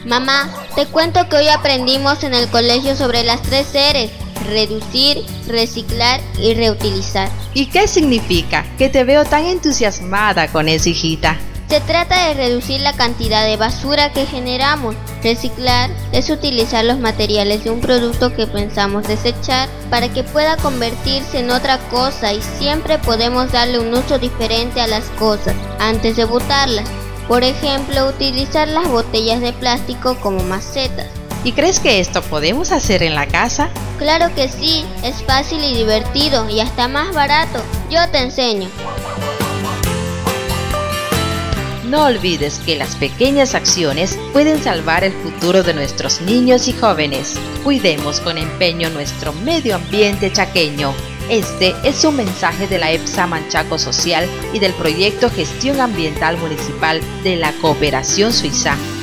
Mamá, te cuento que hoy aprendimos en el colegio sobre las 3 R's: reducir, reciclar y reutilizar. ¿Y qué significa? Que te veo tan entusiasmada con eso, hijita. Se trata de reducir la cantidad de basura que generamos. Reciclar es utilizar los materiales de un producto que pensamos desechar para que pueda convertirse en otra cosa, y siempre podemos darle un uso diferente a las cosas antes de botarlas. Por ejemplo, utilizar las botellas de plástico como macetas. ¿Y crees que esto podemos hacer en la casa? Claro que sí, es fácil y divertido y hasta más barato. Yo te enseño. No olvides que las pequeñas acciones pueden salvar el futuro de nuestros niños y jóvenes. Cuidemos con empeño nuestro medio ambiente chaqueño. Este es un mensaje de la EPSA Manchaco Social y del proyecto Gestión Ambiental Municipal de la Cooperación Suiza.